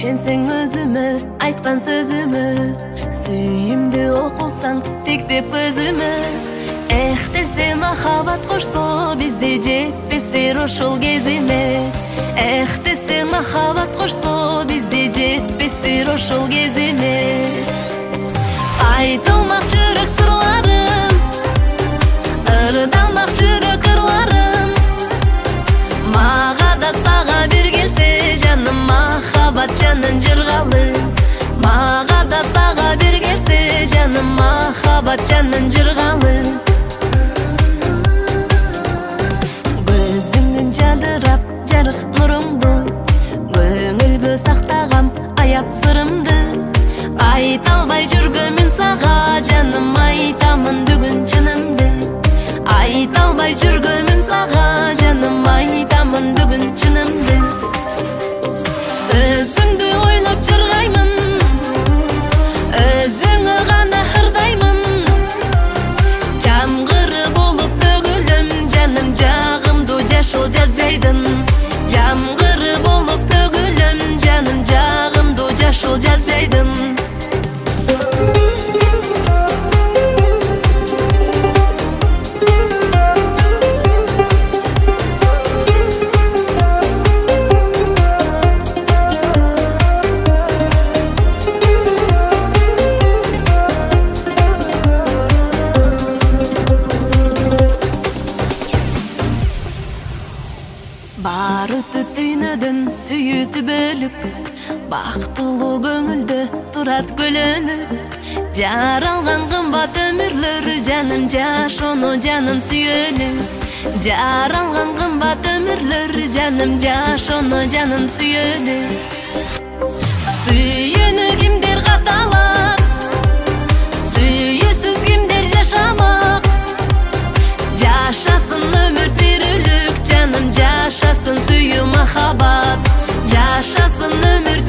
ишенсең өзүмө айткан сөзүмө, сүйүмдү окусаң тиктеп өзүмө. Эх десе махабат кошсо бизди жетпестир ошол кезиме. Эх десе махабат кошсо бизди жетпестир ошол кезиме. Айтылмак жүрөк сырларым, ырдалмак жүрөк ырларым. Мага да сага бир келсе жаным махабат жанын жыргалы. Мага да сага бир келсе жаным махабат жанын жыргалы. Көзүңдүн жадырап жарык нурумду, көңүлгө сактагам аяк сырымды. Айта албай жүргөмүн сага жаным, айтамын бүгүн чынымды. Айта албай жүргөмүн сага жаным, айтамын бүгүн чынымды. Өзүңдү ойлоп жыргаймын, өзүңө гана ырдаймын. Жамгыры болуп төгүлөм жаным, жагымдуу жашыл жаз жайдын. Жамгыры болуп төгүлөм жаным, жагымдуу жашыл жаз жайдын. Бар өтөт дүйнөдөн сүйүтү бөлүк, бактылуу көңүлдө турат көлөнүп. Жаралган кымбат өмүрлөр жаным, жашоону жаным сүйөлү. Жаралган кымбат өмүрлөр жаным, жашоону жаным сүйөлү. Сүйүүнү кимдер каталак, сүйүүсүз кимдер жашамак. Жашасын өмүр тирүүлүк жаным, жашасын сүйүү махабат. Жашасын өмүр